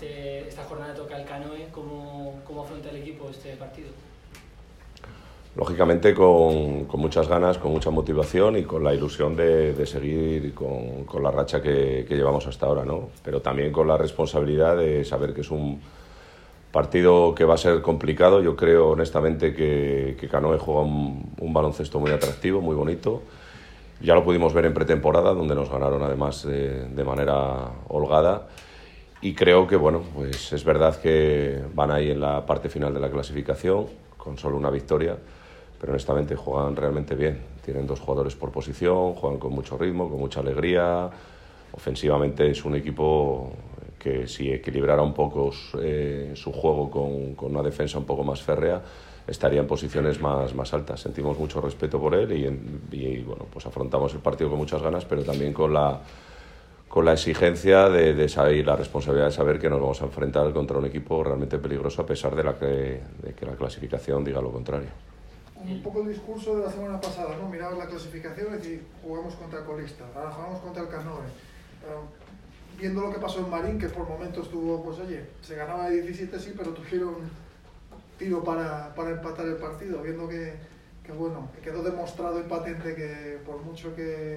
esta jornada toca el Canoe. ¿Cómo afronta el equipo este partido? Lógicamente con muchas ganas, con mucha motivación y con la ilusión de seguir con la racha que llevamos hasta ahora, ¿no? Pero también con la responsabilidad de saber que es un partido que va a ser complicado. Yo creo honestamente que Canoe juega un baloncesto muy atractivo, muy bonito. Ya lo pudimos ver en pretemporada, donde nos ganaron además de manera holgada. Y creo que, bueno, pues es verdad que van ahí en la parte final de la clasificación, con solo una victoria, pero honestamente juegan realmente bien. Tienen 2 jugadores por posición, juegan con mucho ritmo, con mucha alegría. Ofensivamente es un equipo que si equilibrara un poco su juego con una defensa un poco más férrea, estaría en posiciones más altas. Sentimos mucho respeto por él y bueno, pues afrontamos el partido con muchas ganas, pero también con la exigencia de saber, y la responsabilidad de saber que nos vamos a enfrentar contra un equipo realmente peligroso, a pesar de que la clasificación diga lo contrario. Un poco el discurso de la semana pasada, ¿no? Mirabas la clasificación y decir, jugamos contra el colista, ahora jugamos contra el Canoe. Viendo lo que pasó en Marín, que por momentos tuvo, pues oye, se ganaba de 17 sí, pero tuvieron tiro para empatar el partido, viendo que bueno, que quedó demostrado y patente que por mucho que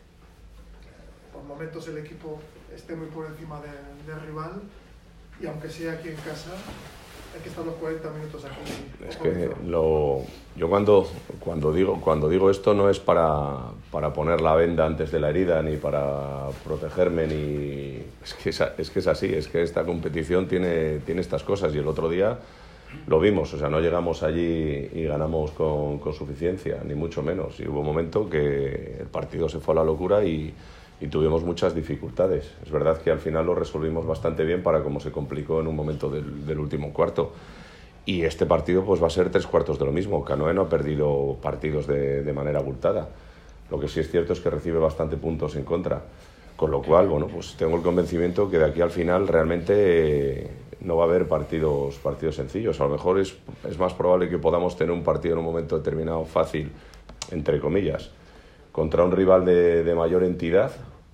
por momentos el equipo esté muy por encima del rival, y aunque sea aquí en casa, hay que estar los 40 minutos aquí. Es que yo cuando digo esto no es para poner la venda antes de la herida, ni para protegerme, ni es que es así, es que esta competición tiene estas cosas, y el otro día lo vimos, o sea, no llegamos allí y ganamos con suficiencia, ni mucho menos, y hubo un momento que el partido se fue a la locura y tuvimos muchas dificultades. Es verdad que al final lo resolvimos bastante bien para cómo se complicó en un momento del último cuarto. Y este partido pues va a ser 3/4 de lo mismo. Canoe no ha perdido partidos de manera abultada. Lo que sí es cierto es que recibe bastante puntos en contra. Con lo cual, bueno, pues tengo el convencimiento que de aquí al final realmente no va a haber partidos sencillos. A lo mejor es más probable que podamos tener un partido en un momento determinado fácil, entre comillas, contra un rival de mayor entidad,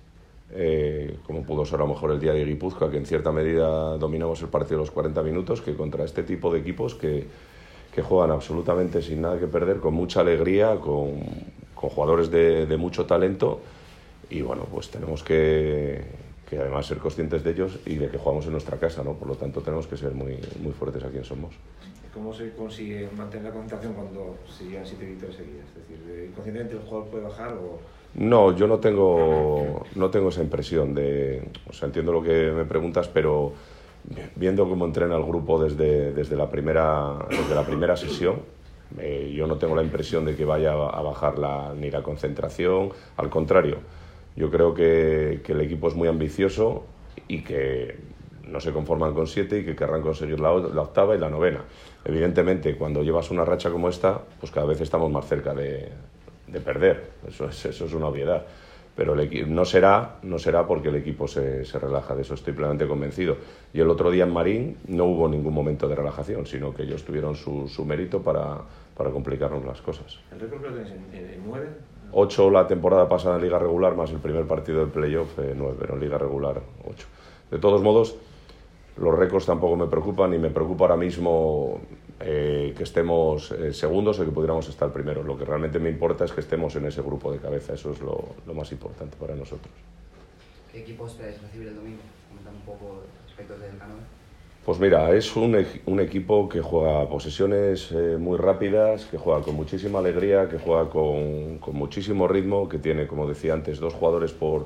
como pudo ser a lo mejor el día de Guipúzcoa, que en cierta medida dominamos el partido a los 40 minutos, que contra este tipo de equipos que juegan absolutamente sin nada que perder, con mucha alegría, con jugadores de mucho talento, y bueno, pues tenemos que además ser conscientes de ellos y de que jugamos en nuestra casa, ¿no? Por lo tanto tenemos que ser muy fuertes aquí en Somos. ¿Cómo se consigue mantener la concentración cuando se llegan 7 victorias seguidas? Es decir, ¿inconscientemente el jugador puede bajar o...? No, yo no tengo esa impresión o sea, entiendo lo que me preguntas, pero viendo cómo entrena el grupo desde la primera sesión, yo no tengo la impresión de que vaya a bajar ni la concentración. Al contrario, yo creo que el equipo es muy ambicioso y que no se conforman con 7 y que querrán conseguir la 8ª y la 9ª. Evidentemente, cuando llevas una racha como esta, pues cada vez estamos más cerca de perder. Eso es una obviedad. Pero no será porque el equipo se relaja, de eso estoy plenamente convencido. Y el otro día en Marín no hubo ningún momento de relajación, sino que ellos tuvieron su mérito para complicarnos las cosas. ¿El récord lo tenéis en 9? 8 la temporada pasada en Liga Regular, más el primer partido del playoff, 9, pero en Liga Regular 8. De todos modos, los récords tampoco me preocupan, y me preocupa ahora mismo que estemos segundos o que pudiéramos estar primeros. Lo que realmente me importa es que estemos en ese grupo de cabeza, eso es lo más importante para nosotros. ¿Qué equipo esperáis recibir el domingo? Comentando un poco aspectos del Canoe. Pues mira, es un equipo que juega posesiones muy rápidas, que juega con muchísima alegría, que juega con muchísimo ritmo, que tiene, como decía antes, 2 jugadores por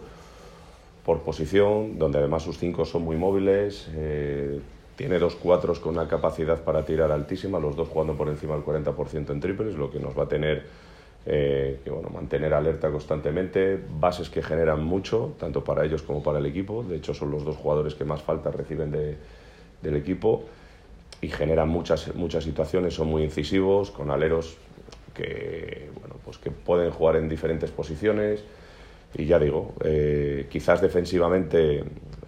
posición, donde además sus 5 son muy móviles, tiene 2 4s con una capacidad para tirar altísima, los 2 jugando por encima del 40% en triples, lo que nos va a tener mantener alerta constantemente, bases que generan mucho, tanto para ellos como para el equipo. De hecho, son los 2 jugadores que más faltas reciben del equipo, y generan muchas situaciones, son muy incisivos, con aleros que pueden jugar en diferentes posiciones. Y ya digo, quizás defensivamente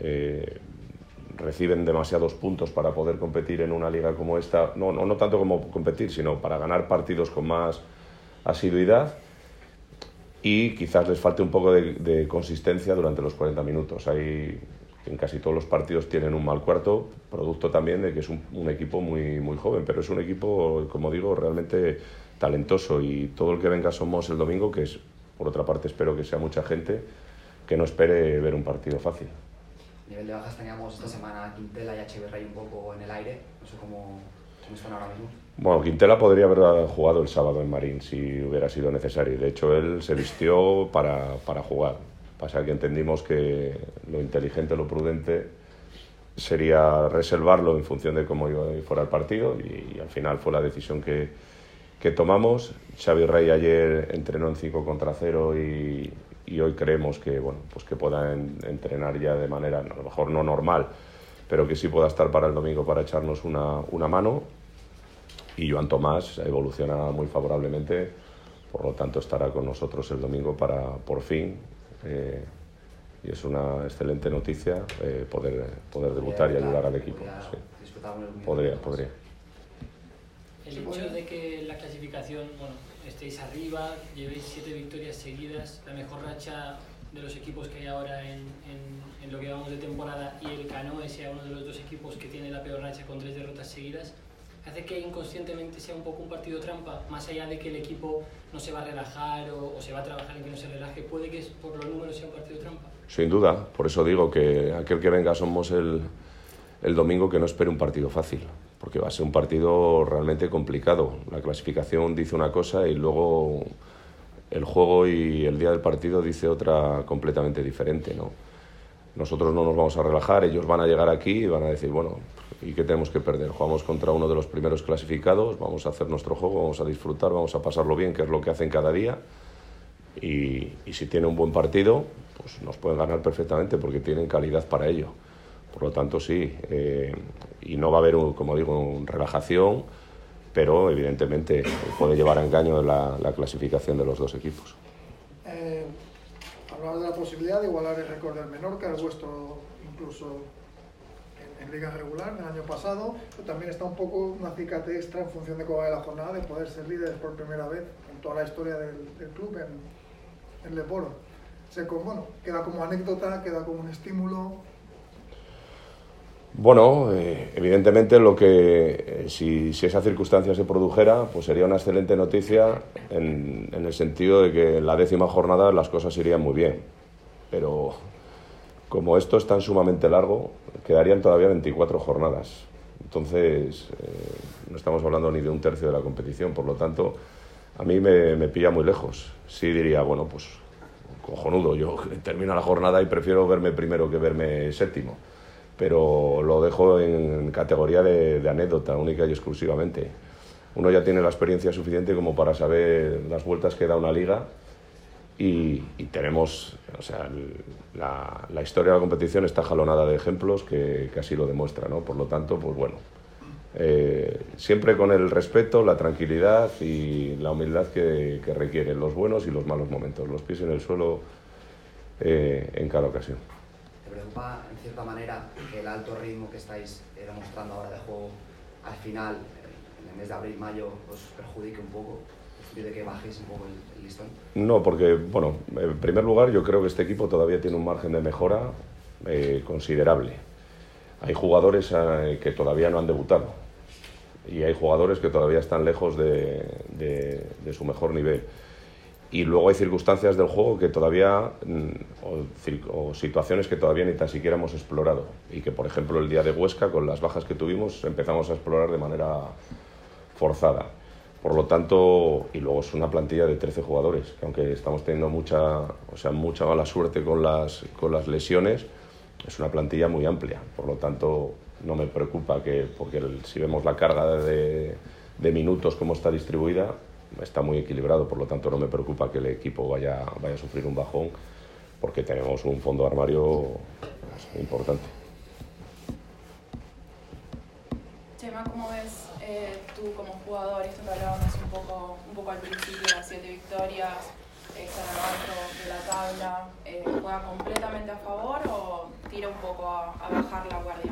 reciben demasiados puntos para poder competir en una liga como esta, no tanto como competir, sino para ganar partidos con más asiduidad, y quizás les falte un poco de consistencia durante los 40 minutos. Hay en casi todos los partidos tienen un mal cuarto, producto también de que es un equipo muy, muy joven, pero es un equipo, como digo, realmente talentoso, y todo el que venga a Somos el domingo, que es, por otra parte, espero que sea mucha gente, que no espere ver un partido fácil. A nivel de bajas teníamos esta semana Quintela y Echeverri un poco en el aire, no sé cómo están ahora mismo. Bueno, Quintela podría haber jugado el sábado en Marín si hubiera sido necesario. De hecho, él se vistió para jugar. Pasa que entendimos que lo inteligente, lo prudente sería reservarlo en función de cómo fuera el partido, y al final fue la decisión que tomamos. Xavi Rey ayer entrenó en 5 contra 0 y hoy creemos que, bueno, pues que pueda entrenar ya de manera, a lo mejor no normal, pero que sí pueda estar para el domingo para echarnos una mano. Y Joan Tomás evoluciona muy favorablemente, por lo tanto estará con nosotros el domingo para, por fin, y es una excelente noticia, poder debutar y ayudar al equipo. Sí. Podría. El hecho de que la clasificación, bueno, estéis arriba, llevéis 7 victorias seguidas, la mejor racha de los equipos que hay ahora en lo que vamos de temporada, y el Canoe sea uno de los 2 equipos que tiene la peor racha con 3 derrotas seguidas, hace que inconscientemente sea un poco un partido trampa, más allá de que el equipo no se va a relajar o se va a trabajar en que no se relaje, puede que por los números sea un partido trampa. Sin duda, por eso digo que aquel que venga Somos el domingo, que no espere un partido fácil, porque va a ser un partido realmente complicado. La clasificación dice una cosa y luego el juego y el día del partido dice otra completamente diferente, ¿no? Nosotros no nos vamos a relajar, ellos van a llegar aquí y van a decir, bueno, ¿y qué tenemos que perder? Jugamos contra uno de los primeros clasificados, vamos a hacer nuestro juego, vamos a disfrutar, vamos a pasarlo bien, que es lo que hacen cada día, y si tiene un buen partido, pues nos pueden ganar perfectamente porque tienen calidad para ello. Por lo tanto, sí, y no va a haber, como digo, una relajación, pero evidentemente puede llevar a engaño la clasificación de los 2 equipos. Hablabas de la posibilidad de igualar el récord del Menorca, el vuestro incluso en liga regular del año pasado, pero también está un poco un acicate extra en función de cómo vaya la jornada, de poder ser líderes por primera vez en toda la historia del club en Leporo. Bueno, queda como anécdota, queda como un estímulo. Bueno, evidentemente lo que si esa circunstancia se produjera, pues sería una excelente noticia en el sentido de que en la 10ª jornada las cosas irían muy bien, pero como esto es tan sumamente largo, quedarían todavía 24 jornadas, entonces no estamos hablando ni de un tercio de la competición, por lo tanto a mí me pilla muy lejos. Sí diría, bueno, pues cojonudo, yo termino la jornada y prefiero verme primero que verme séptimo, pero lo dejo en categoría de anécdota, única y exclusivamente. Uno ya tiene la experiencia suficiente como para saber las vueltas que da una liga, y tenemos, o sea, la historia de la competición está jalonada de ejemplos que así lo demuestra, ¿no? Por lo tanto, pues bueno, siempre con el respeto, la tranquilidad y la humildad que requieren los buenos y los malos momentos, los pies en el suelo en cada ocasión. ¿Te preocupa, en cierta manera, que el alto ritmo que estáis demostrando ahora de juego, al final, en el mes de abril-mayo, os perjudique un poco? ¿De que bajéis un poco el listón? No, porque, bueno, en primer lugar, yo creo que este equipo todavía tiene un margen de mejora considerable. Hay jugadores que todavía no han debutado y hay jugadores que todavía están lejos de su mejor nivel. Y luego hay circunstancias del juego que todavía, o situaciones que todavía ni tan siquiera hemos explorado, y que, por ejemplo, el día de Huesca, con las bajas que tuvimos, empezamos a explorar de manera forzada. Por lo tanto, y luego es una plantilla de 13 jugadores, que aunque estamos teniendo mucha mala suerte con las lesiones, es una plantilla muy amplia. Por lo tanto, no me preocupa porque si vemos la carga de minutos, cómo está distribuida, está muy equilibrado. Por lo tanto, no me preocupa que el equipo vaya a sufrir un bajón, porque tenemos un fondo de armario importante. Chema, ¿cómo ves tú como jugador, esto que hablábamos un poco al principio, las 7 victorias, estar abajo de la tabla, ¿juega completamente a favor o tira un poco a bajar la guardia?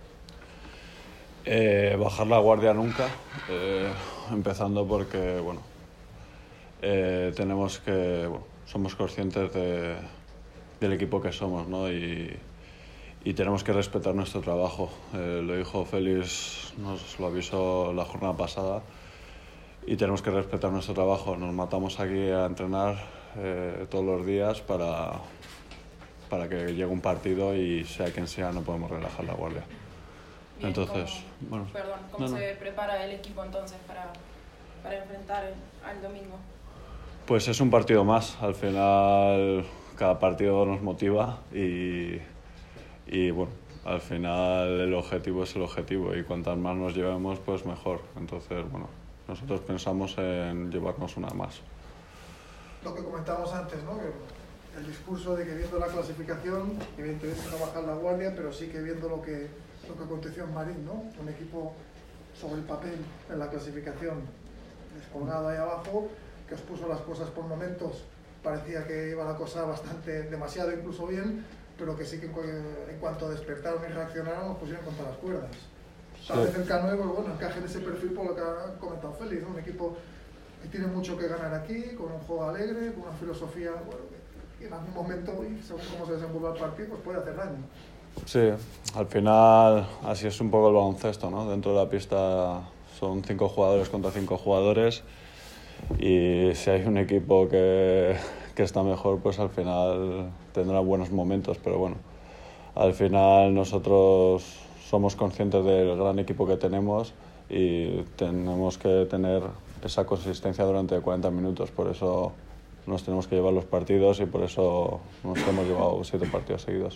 Bajar la guardia nunca, empezando porque, bueno, tenemos que, somos conscientes del equipo que somos, ¿no? Y y tenemos que respetar nuestro trabajo. Lo dijo Félix, nos lo avisó la jornada pasada, y tenemos que respetar nuestro trabajo. Nos matamos aquí a entrenar todos los días para que llegue un partido y sea quien sea, no podemos relajar la guardia. Bien, entonces, ¿cómo se prepara el equipo entonces para enfrentar al domingo? Pues es un partido más. Al final, cada partido nos motiva y bueno, al final el objetivo es el objetivo y cuantas más nos llevemos, pues mejor. Entonces, bueno, nosotros pensamos en llevarnos una más. Lo que comentábamos antes, ¿no? El discurso de que viendo la clasificación, evidentemente no bajar la guardia, pero sí que viendo lo que aconteció en Marín, ¿no? Un equipo sobre el papel en la clasificación descolgado ahí abajo, que os puso las cosas por momentos, parecía que iba la cosa demasiado incluso bien, pero que sí que en cuanto despertaron y reaccionaron nos pusieron contra las cuerdas. Tal vez el Canoe, bueno, encaje en ese perfil por lo que ha comentado Félix, ¿no? Un equipo que tiene mucho que ganar aquí, con un juego alegre, con una filosofía, bueno, que en algún momento, y según cómo se desenvuelva el partido, pues puede hacer daño. Sí, al final así es un poco el baloncesto, ¿no? Dentro de la pista son 5 jugadores contra 5 jugadores y si hay un equipo que está mejor, pues al final tendrá buenos momentos, pero bueno, al final nosotros somos conscientes del gran equipo que tenemos y tenemos que tener esa consistencia durante 40 minutos, por eso nos tenemos que llevar los partidos y por eso nos hemos llevado 7 partidos seguidos.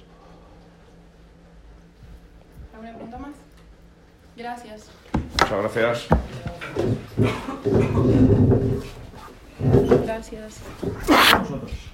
¿Alguna pregunta más? Gracias. Muchas gracias. Gracias. Nosotros.